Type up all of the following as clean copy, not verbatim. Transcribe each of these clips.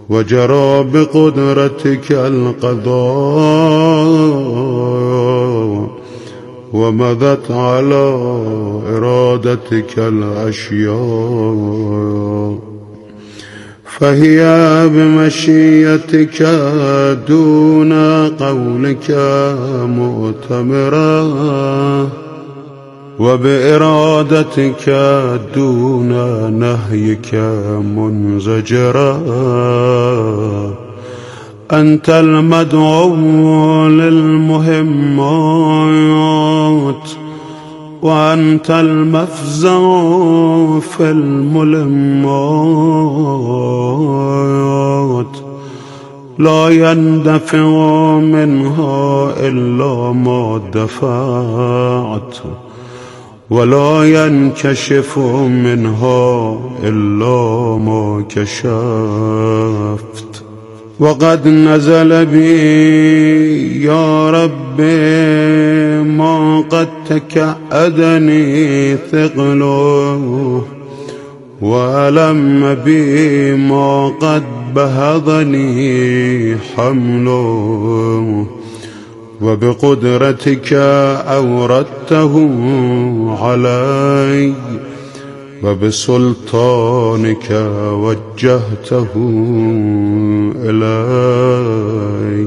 وجرى بقدرتك القضاء ومضت على إرادتك الأشياء، فهي بمشيتك دون قولك مؤتمرة، وبإرادتك دون نهيك منزجرة. أنت المدعو للمهمات، وأنت المفزع في الملمات، لا يندفع منها إلا ما دفعت، ولا ينكشف منها إلا ما كشفت. وقد نزل بي يا ربي ما قد تكأدني ثقله، وألم بي ما قد بهضني حمله، وبقدرتك أوردته علي، وبسلطانك وجهته إلي.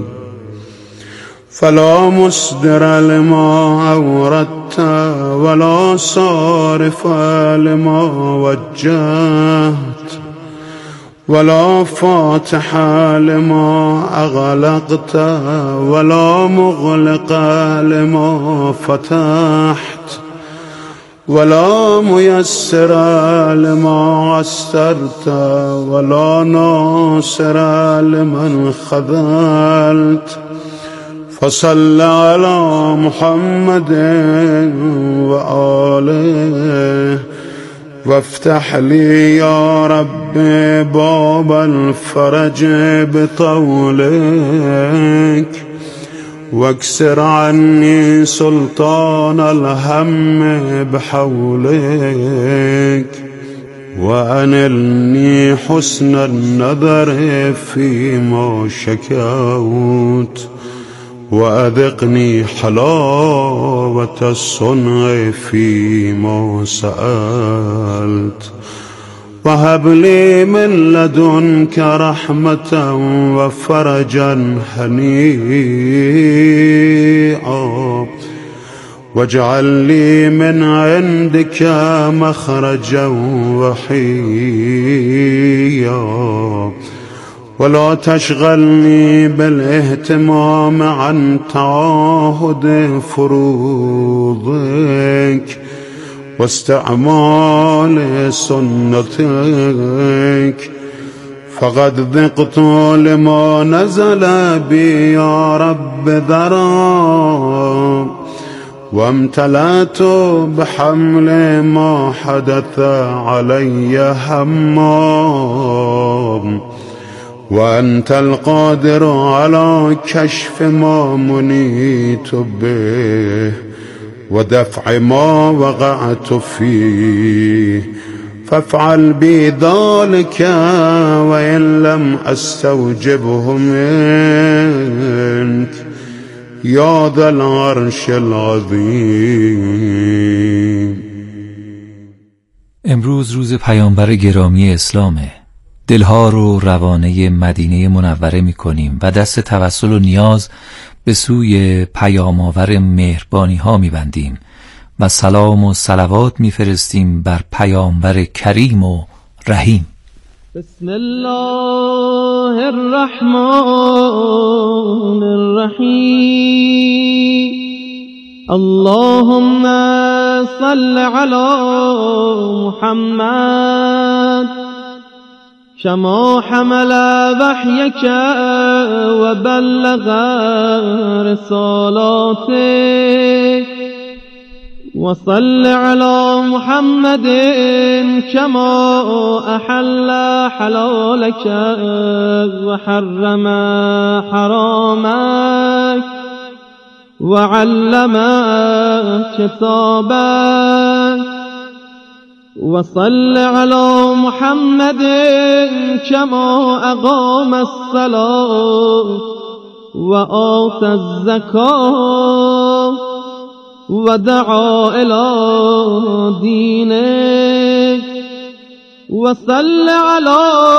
فلا مصدر لما أوردت، ولا صارف لما وجهت، ولا فاتح لما أغلقت، ولا مغلق لما فتحت، ولا ميسر لما عسرت، ولا ناصر لمن خذلت. فصل على محمد وآله، وافتح لي يا رب باب الفرج بطولك، واكسر عني سلطان الهم بحولك، وأنلني حسن النظر فيما شكوت، وأذقني حلاوة الصنع فيما سألت. وهب لي من لدنك رحمة وفرجا هنيئا، واجعل لي من عندك مخرجا وحيا، ولا تشغلني بالاهتمام عن تعاهد فروضك واستعمال سنتك. فقد ذقت لما نزل بي يا رب ذرا، وامتلأت بحمل ما حدث علي همام، وأنت القادر على كشف ما منيت به ودفع ما وقعت فيه. فافعل بي ذلك وإن لم أستوجبه منك یا ذا العرش العظیم. امروز روز پیامبر گرامی اسلامه. دلها رو روانه مدینه منوره می کنیم و دست توسل و نیاز به سوی پیام‌آور مهربانی ها می بندیم و سلام و صلوات می فرستیم بر پیامبر کریم و رحیم. بسم الله الرحمن الرحیم. اللهم صل على محمد كما حمل وحيك وبلغ رسالاتك، وصل على محمد كما أحل حلالك وحرم حرامك وعلم كتابك وصل على محمد كما أقام الصلاة وآتى الزكاة ودعا إلى دينه. وصل على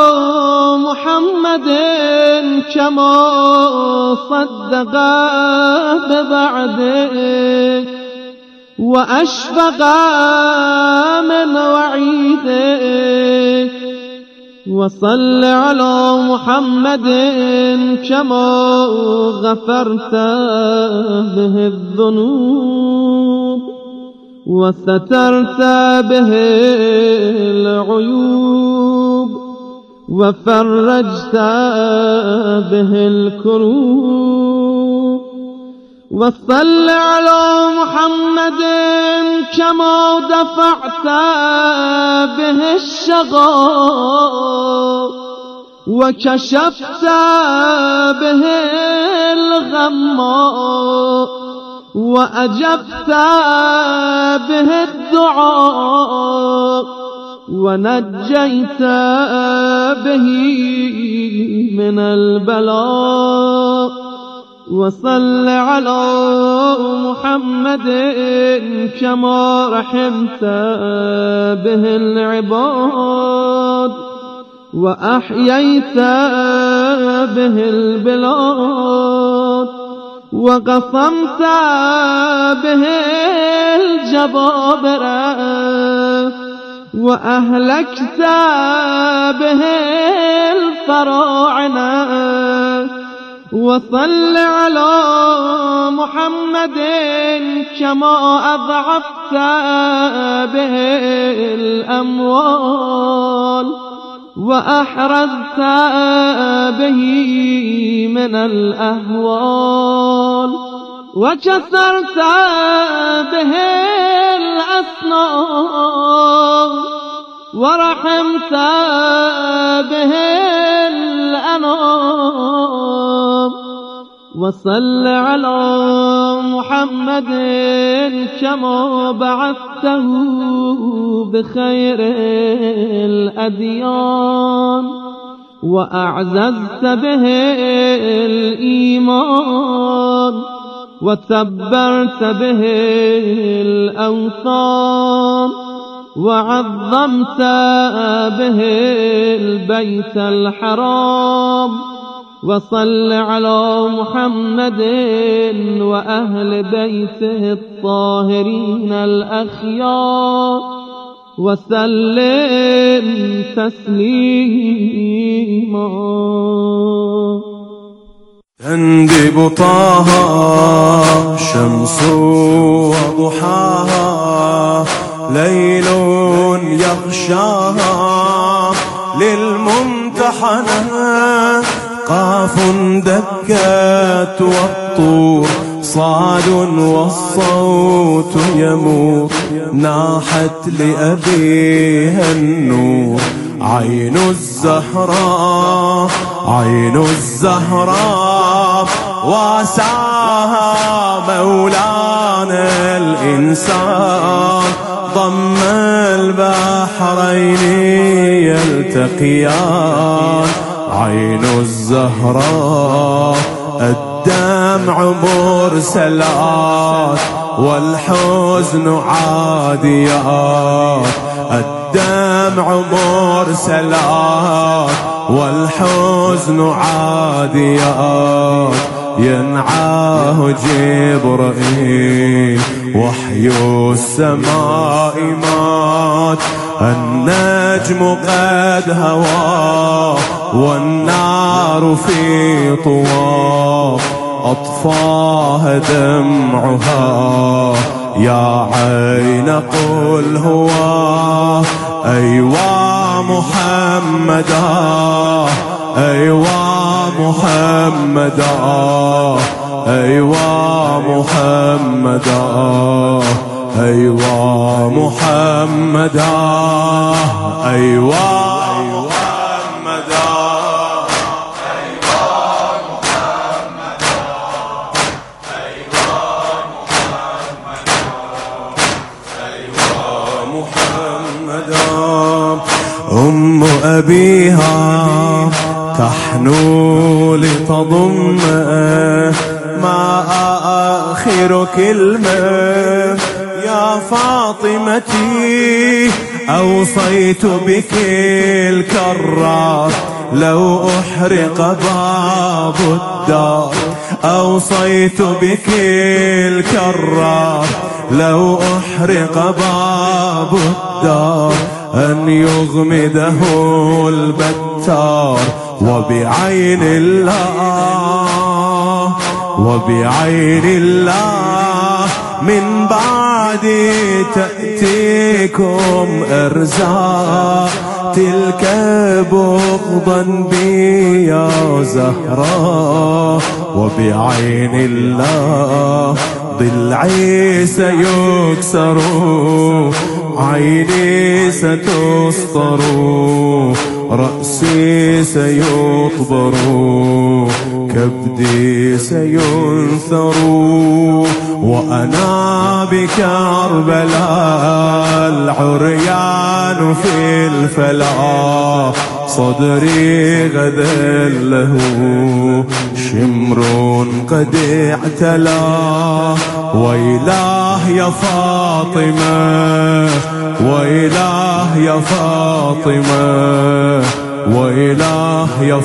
محمد كما صدق بوعده وأشفق من وعيده. وصل على محمد كما غفرت به الذنوب وسترت به العيوب وفرجت به الكروب. وصل على محمد كما دفعت به الشقاء وكشفت به الغماء وأجبت به الدعاء ونجيت به من البلاء. وصل على محمد كما رحمت به العباد وأحييت به البلاد وقصمت به الجبابرة وأهلكت به الفراعنة. وصل على محمد كما أضعفت به الأموال وأحرزت به من الأهوال وكسرت به الأصنام ورحمت به الأنام. وصل على محمد كما بعثته بخير الأديان وأعززت به الإيمان وتبرت به الأوثان وعظمت به البيت الحرام. وصل على محمد وأهل بيته الطاهرين الأخيار وسلم تسليما. تندب طه شمس وضحاها ليل يغشاها للممتحنة قاف دكت والطور صاد والصوت يمور ناحت لأبيها النور عين الزهراء عين الزهراء واسعها مولانا الإنسان ضم البحرين يلتقيان عين الزهراء الدمع مرسلات والحزن عاديات الدمع مرسلات والحزن عاديات ينعاه جبرائيل وحي السماء مات النجم قد هوى والنار في طواه أطفاها دمعها يا عين قل هو أيوا محمدا أيوا محمدا أيوا محمدا أيوا محمدا أيوا محمدا بها تحنو لتضمه ما آخر كلمة يا فاطمتي أوصيت بك الكرار لو أحرق باب الدار أوصيت بك الكرار لو أحرق باب الدار أن يغمده البتار وبعين الله وبعين الله من بعد تأتيكم أرزاق تلك بغضا بي يا زهراء وبعين الله ضلعي سيكسر عيني ستسطر رأسي سيطبر كبدي سينثر وأنا بكربلاء العريان في الفلا صدري غدا له شمر قد اعتلى ويلاه يا فاطمة ويلاه يا فاطمة ويلاه يا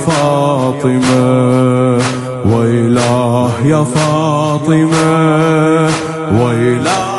فاطمة ويلاه يا فاطمة ويلاه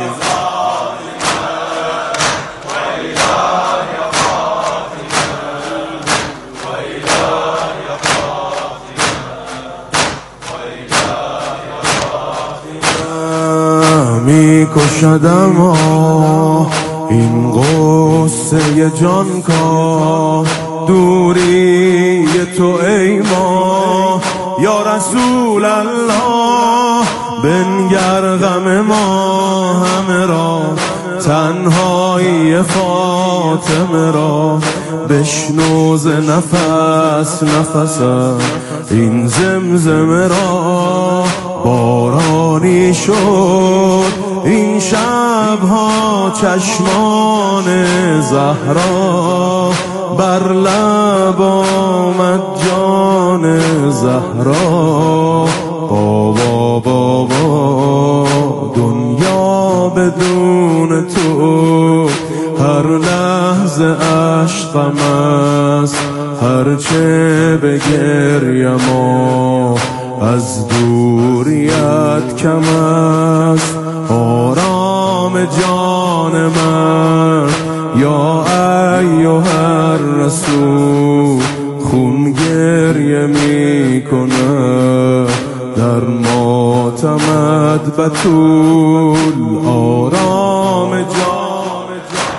میکشدم این غصه جان کا دوری تو ای ما یا رسول الله بنگر غم ما همه را تنهایی فاطمه را بشنو ز نفس نفسم این زمزمه را بارانی شد این شبها چشمان زهرا بر لب آمد جان زهرا بابا بابا دنیا بدون تو هر لحظه عشقم است هرچه بگریم از دوریت کم است آرام جان من یا ایها الرسول خون گریه می کنه در ماتمت بتول آرام جان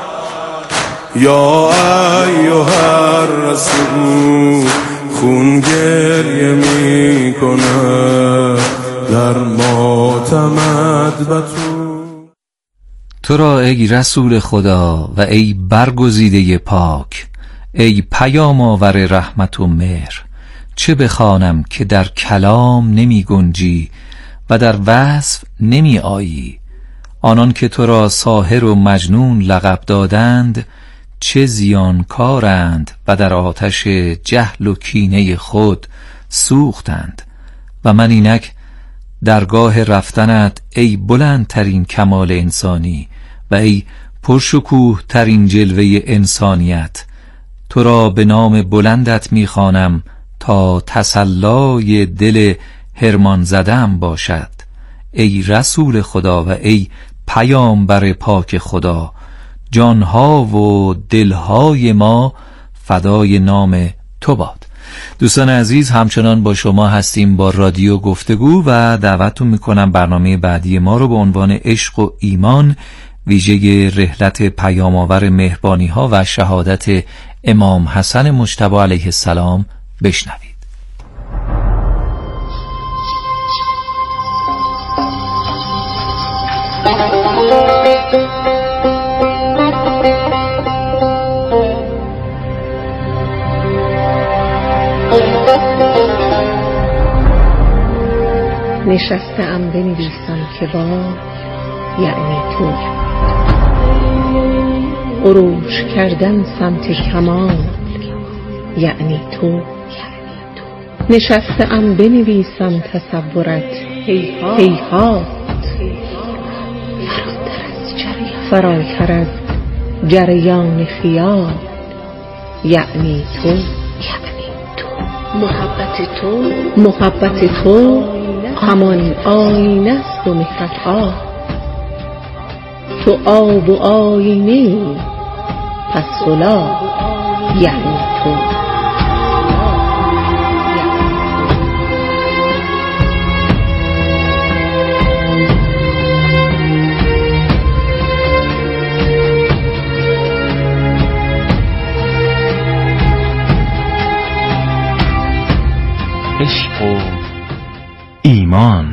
یا ایها الرسول خون گریه می کنه در ماتمت بتول. تو را ای رسول خدا و ای برگزیده پاک، ای پیام آور رحمت و مهر، چه بخوانم که در کلام نمی گنجی و در وصف نمی آیی. آنان که تو را ساحر و مجنون لقب دادند چه زیانکارند و در آتش جهل و کینه خود سوختند. و من اینک درگاه رفتنت ای بلندترین کمال انسانی و ای پرشکوه ترین جلوه انسانیت، تو را به نام بلندت میخوانم تا تسلای دل هرمان زدم باشد. ای رسول خدا و ای پیامبر پاک خدا، جانها و دلهای ما فدای نام تو باد. دوستان عزیز، همچنان با شما هستیم با رادیو گفتگو و دعوتتون میکنم برنامه بعدی ما رو به عنوان عشق و ایمان ویژه رحلت پیام‌آور مهربانی ها و شهادت امام حسن مجتبی علیه السلام بشنوید. نشستم بنویسم که با یعنی تو عروج کردن سمت کمال یعنی تو. نشسته‌ام بنویسم تصورت هیهات، فراتر از جریان خیال، یعنی تو. محبت تو همان آینه است و مهرها، تو آب و آینه پس صلا، یعنی تو. عشق و ایمان.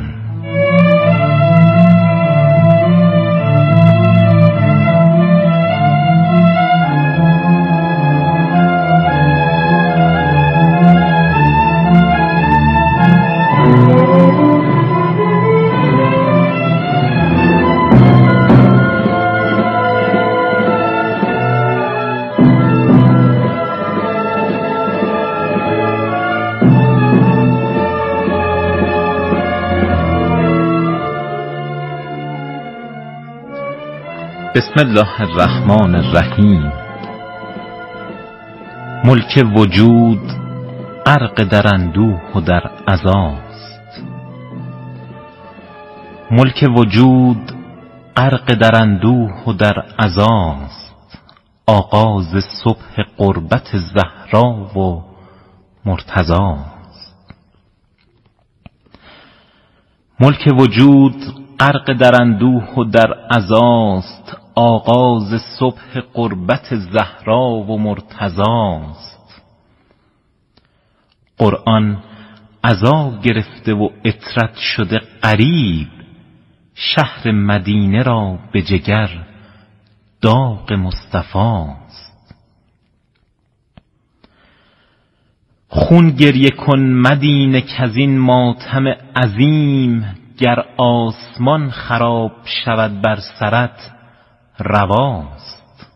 بسم الله الرحمن الرحیم. ملک وجود غرق در اندوه و در عزاست، ملک وجود غرق در اندوه و در عزاست، آغاز صبح قربت زهرا و مرتضاست. ملک وجود غرق در اندوه و در عزاست، آغاز صبح قربت زهرا و مرتضاست. قرآن عزا گرفته و عطرت شده غریب، شهر مدینه را به جگر داغ مصطفاست. خون گریه کن مدینه کزین ماتم عظیم، گر آسمان خراب شود بر سرت رواست.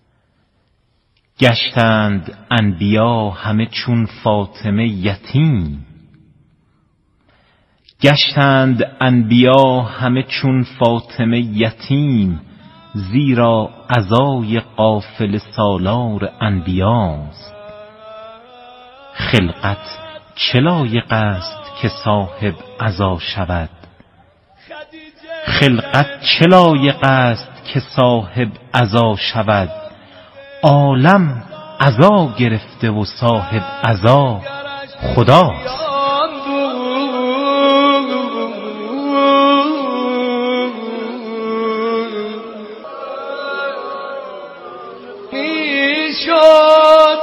گشتند انبیا همه چون فاطمه یتیم، گشتند انبیا همه چون فاطمه یتیم، زیرا عزای قافله سالار انبیاست. خلقت چه لایق است که صاحب عزا شود، خلقت چه لایق است که صاحب عزا شود، عالم عزا گرفته و صاحب عزا خداست. میشد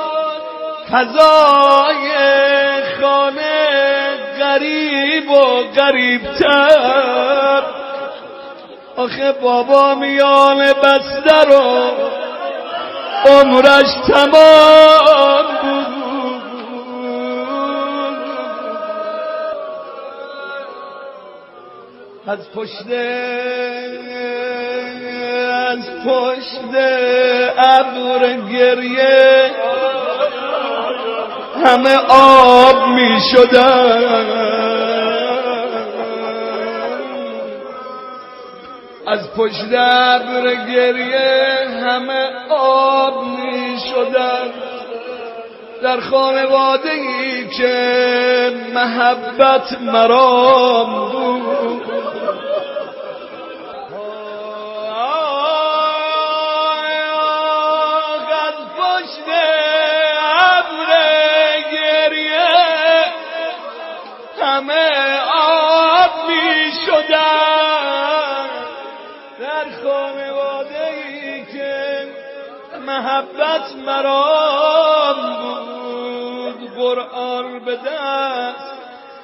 فضای خانه غریب و غریبتر، آخه بابا میان بسته رو عمرش تمام بود. از پشت ابر گریه همه آب می شدن، از پشت ابر گریه همه آب می شدن. در خانواده‌ای که محبت مرام بود، از پشت ابر گریه همه آب می شدن. در خانواده‌ای که محبت مرام بود، قرآن به دست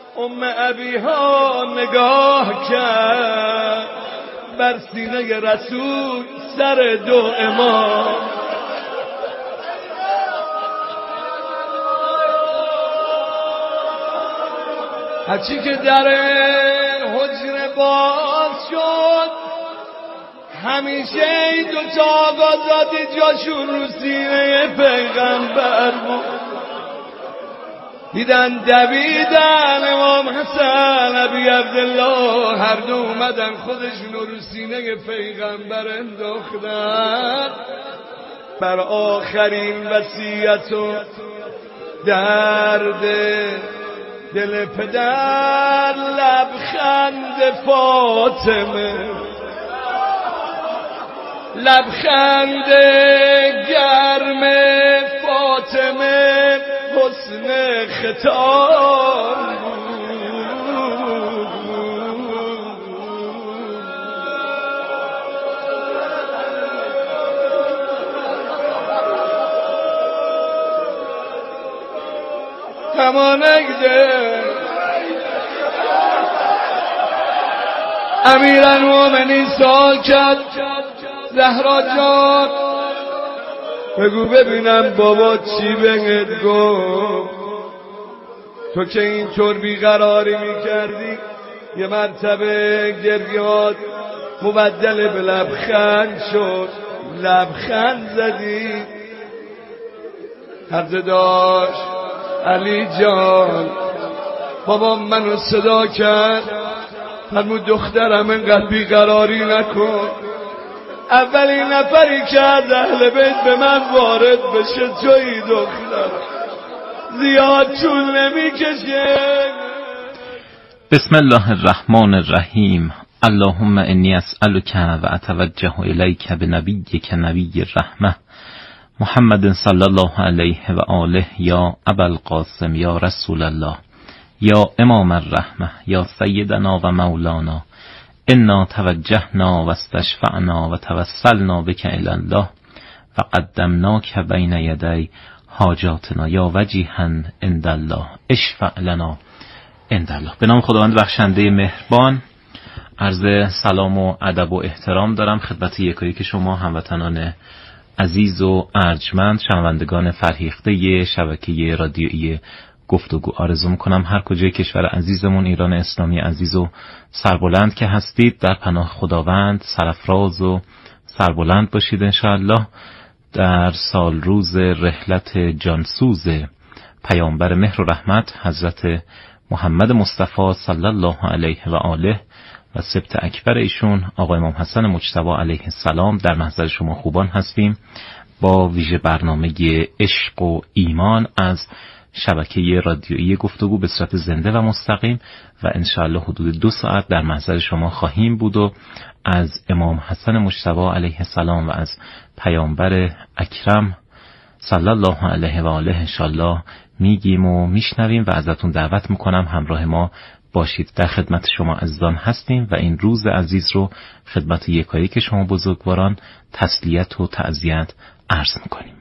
ابیها نگاه کرد، بر سینه رسول سر دو امام. هرچی که در حجره باز شد، همیشه این دوتا آقازادی جاشون رو سینه پیغمبر بود. دیدن دویدن امام حسن ابی عبدالله هر دو اومدن خودشون رو سینه پیغمبر انداختن. بر آخرین وصیت و درد دل پدر لبخند فاطمه، لبخند گرم فاطمه حسن ختام همانگده امیرالمومنین سوال کرد زهرا جان بگو ببینم بابا چی بهت گفت، تو که اینطور بیقراری میکردی یه مرتبه گریات مبدل به لبخند شد، لبخند زدی. عرض داشت علی جان بابا منو صدا کرد فرمود دخترم اینقدر بیقراری نکن، اولین نفری که از اهل بیت به من وارد بشه تویی دختر، زیاد طول نمیکشه. بسم الله الرحمن الرحیم. اللهم انی اسألک و اتوجه الیک بنبیک نبی الرحمه محمد صلی الله علیه و آله یا ابا القاسم یا رسول الله یا امام الرحمه یا سیدنا و مولانا انا توجهنا و استشفعنا و توسلنا بک الی الله و قدمناک بین یدی حاجاتنا یا وجیها عند الله اشفع لنا عند الله. به نام خداوند بخشنده مهربان عرض سلام و ادب و احترام دارم خدمت یکایی که شما هموطنان عزیز و ارجمند شنوندگان فرهیخته شبکه رادیویی گفتگو. آرزو میکنم هر کجای کشور عزیزمون ایران اسلامی عزیز و سربلند که هستید در پناه خداوند سرفراز و سربلند باشید انشاءالله. در سال روز رحلت جانسوز پیامبر مهر و رحمت حضرت محمد مصطفی صلی الله علیه و آله و سبط اکبر ایشون آقای امام حسن مجتبی علیه السلام در محضر شما خوبان هستیم با ویژه برنامه عشق و ایمان از شبکه رادیویی گفتگو به صورت زنده و مستقیم و انشاءالله حدود 2 ساعت در محضر شما خواهیم بود و از امام حسن مجتبی علیه السلام و از پیامبر اکرم صلی الله علیه و آله انشاءالله میگیم و میشنویم و ازتون دعوت میکنم همراه ما باشید. در خدمت شما عزیزان هستیم و این روز عزیز رو خدمت یکایی که شما بزرگواران تسلیت و تعزیت عرض میکنیم.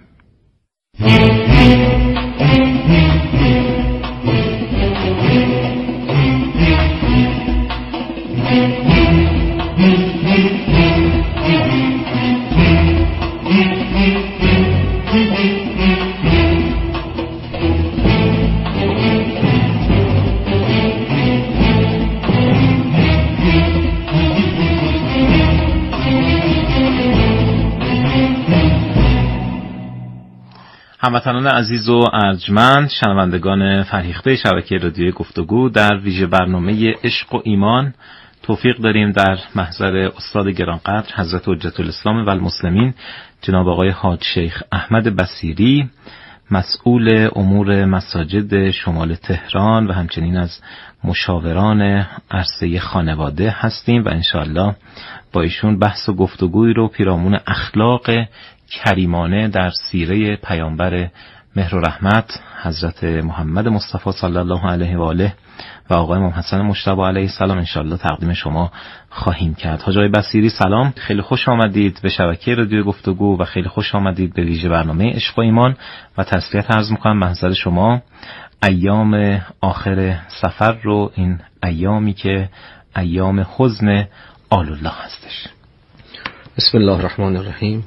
هموطنان عزیز و ارجمند شنوندگان فرهیخته شبکه رادیویی گفتگو در ویژه برنامه عشق و ایمان توفیق داریم در محضر استاد گرانقدر حضرت حجت الاسلام و المسلمین جناب آقای حاج شیخ احمد بصیری مسئول امور مساجد شمال تهران و همچنین از مشاوران عرصه خانواده هستیم و انشاءالله با ایشون بحث و گفتگوی رو پیرامون اخلاق کریمانه در سیره پیامبر مهر و رحمت حضرت محمد مصطفی صلی الله علیه و آله و آقای امام حسن مجتبی علیه السلام انشاءالله تقدیم شما خواهیم کرد. حاج آقای بصیری سلام، خیلی خوش آمدید به شبکه رادیو گفتگو و خیلی خوش آمدید به ویژه برنامه عشق و ایمان و تسلیت عرض می‌کنم محضر شما ایام آخر سفر رو، این ایامی که ایام حزن آل الله هستش. بسم الله الرحمن الرحیم.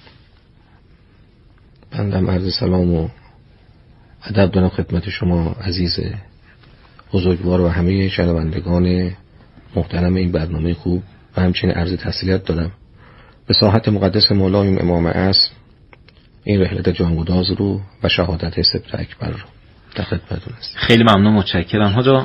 بندم عرض سلام و ادب دارم خدمت شما عزیز بزرگوار و همه شنوندگان محترم این برنامه خوب و همچنین عرض تسلیت دارم به ساحت مقدس مولایم امام عصر این رحلت جانگداز رو و شهادت سبط اکبر رو. در خدمتتون هستیم. خیلی ممنون، متشکرم حاجا.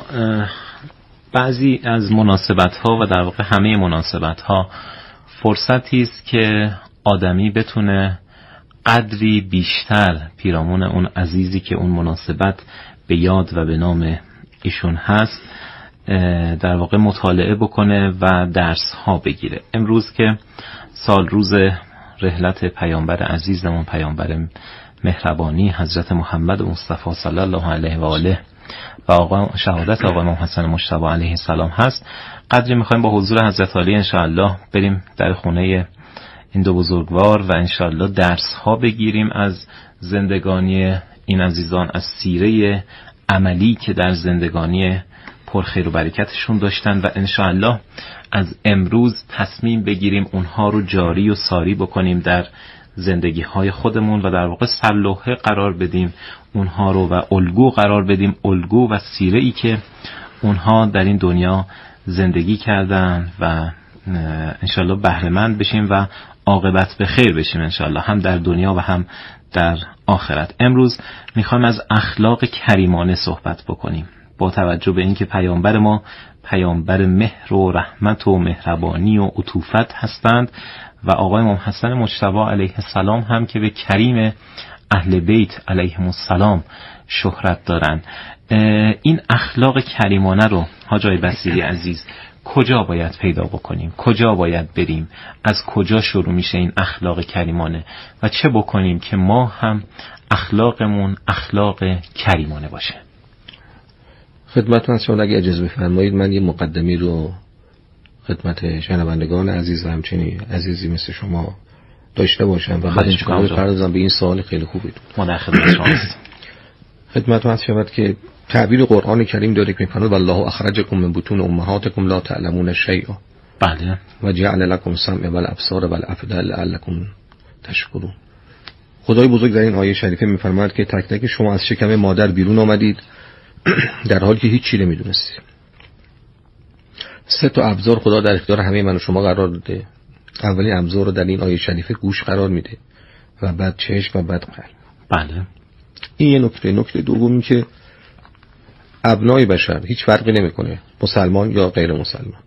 بعضی از مناسبت‌ها و در واقع همه مناسبت‌ها فرصتی است که آدمی بتونه قدری بیشتر پیرامون اون عزیزی که اون مناسبت به یاد و به نام ایشون هست در واقع مطالعه بکنه و درس‌ها بگیره. امروز که سال روز رحلت پیامبر عزیزمون، پیامبر مهربانی حضرت محمد مصطفی صلی الله علیه و آله و شهادت آقا امام حسن مجتبی علیه السلام هست، قدری میخوایم با حضور حضرت علی انشاءالله بریم در خونه این دو بزرگوار و انشاءالله درس ها بگیریم از زندگانی این عزیزان، از سیره عملی که در زندگانی پرخیر و برکتشون داشتن و انشاءالله از امروز تصمیم بگیریم اونها رو جاری و ساری بکنیم در زندگی های خودمون و در واقع سرلوحه قرار بدیم اونها رو و الگو قرار بدیم، الگو و سیره ای که اونها در این دنیا زندگی کردن و انشالله بهره‌مند بشیم و عاقبت به خیر بشیم انشالله، هم در دنیا و هم در آخرت. امروز میخوایم از اخلاق کریمانه صحبت بکنیم با توجه به اینکه پیامبر ما پیامبر مهر و رحمت و مهربانی و عطوفت هستند و آقای امام حسن مجتبی علیه السلام هم که به کریم اهل بیت علیهم السلام شهرت دارن. این اخلاق کریمانه رو حاجای بصیری عزیز کجا باید پیدا بکنیم؟ کجا باید بریم؟ از کجا شروع میشه این اخلاق کریمانه و چه بکنیم که ما هم اخلاقمون اخلاق کریمانه باشه؟ خدمتتون هستم. اگه اجازه بفرمایید من یه مقدمی رو خدمت شنوندگان عزیز و همچنین عزیزی مثل شما داشته باشم و بعد انشاءالله بپردازم به این سوال خیلی خوبی. ما در خدمت شما هستیم. خدمتتون هستم که تعبیر قرآن کریم داره که می‌فرماید والله اخرجکم من بطون امهاتکم لا تعلمون شیئا. بله. و جعل لكم السمع والابصار والافئده لعلکم تشکرون. خدای بزرگ در این آیه شریفه می‌فرماید که تک تک شما از شکم مادر بیرون آمدید در حالی که هیچ چیزی نمی‌دونستید. سه تا ابزار خدا در اختیار همه من و شما قرار داده. اولین ابزار رو در این آیه شریفه گوش قرار میده و بعد چشم و بعد قلب. بله. این یه نکته. نکته دومی که ابنای بشر هیچ فرقی نمیکنه مسلمان یا غیر مسلمان،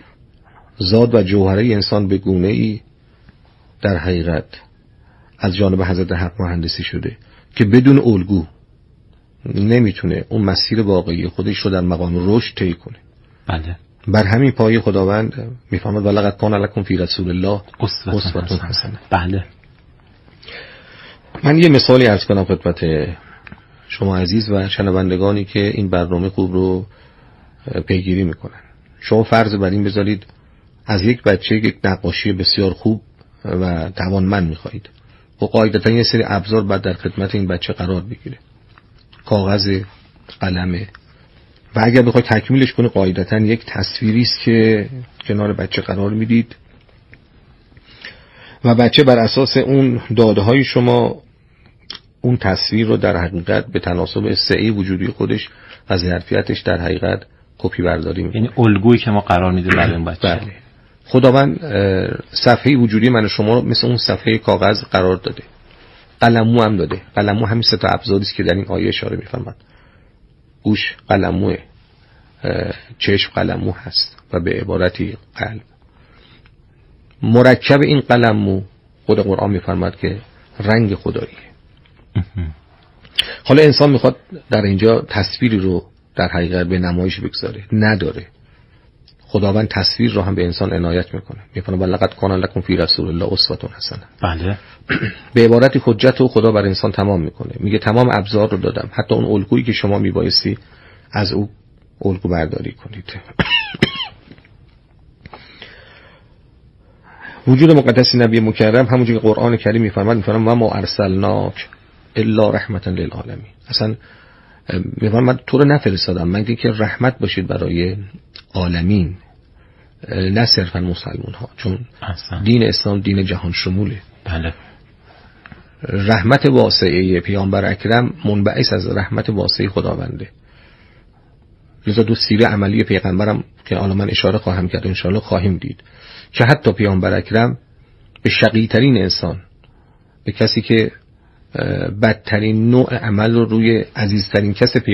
ذات و جوهره انسان به گونه‌ای در حقیقت از جانب حضرت حق مهندسی شده که بدون الگو نمیتونه اون مسیر واقعی خودش رو در مقام رشد طی کنه. بله. بر همین پایه خداوند میفرماد ولقد کان لکم فی رسول الله اسوة حسنه. بله. من یه مثالی عرض کنم خدمت شما عزیز و شنوندگانی که این برنامه خوب رو پیگیری میکنن. شما فرض بر این بذارید از یک بچه یک نقاشی بسیار خوب و توانمند میخواهید و قاعدتا یه سری ابزار بعد در خدمت این بچه قرار بگیره، کاغذ، قلمه، و اگر بخواید تکمیلش کنید قاعدتا یک تصویری است که کنار بچه قرار میدید و بچه بر اساس اون داده های شما اون تصویر رو در حقیقت به تناسب سعی وجودی خودش و ظرفیتش در حقیقت کپی برداری میکنه. یعنی الگویی که ما قرار میدیم برای اون بچه. بله. خداوند صفحه وجودی من و شما رو مثل اون صفحه کاغذ قرار داده، قلمو هم داده. قلمو همین سه تا ابزاری است که در این آیه اشاره می‌فرماد. گوش قلموه، چشم قلمو هست و به عبارتی قلب. مرکب این قلمو خود قرآن می‌فرماد که رنگ خداییه. حالا انسان میخواد در اینجا تصویری رو در حقیقت به نمایش بگذاره، نداره. خداوند تصویر رو هم به انسان عنایت میکنه، میفرماید ولقد کان لکم فی رسول الله اسوة حسنه. بله. به عبارتی حجت رو خدا بر انسان تمام میکنه، میگه تمام ابزار رو دادم، حتی اون الگویی که شما میبایستی از او الگو برداری کنید. وجود مقدس نبی مکرم همونجوری که قرآن کریم میفرماد و ما ارسلناک الا رحمتا للعالمین. اصلا من تو رو نفرستادم مگر که رحمت باشید برای عالمین، نه صرفا مسلمان ها، چون دین اسلام دین جهان شموله. بله. رحمت واسعه پیامبر اکرم منبعث از رحمت واسعه خداونده. لذا دو سیره عملی پیغمبرم که حالا من اشاره خواهم کرد انشاءالله خواهیم دید که حتی پیامبر اکرم به شقی ترین انسان، به کسی که بدترین نوع عمل رو روی عزیزترین کس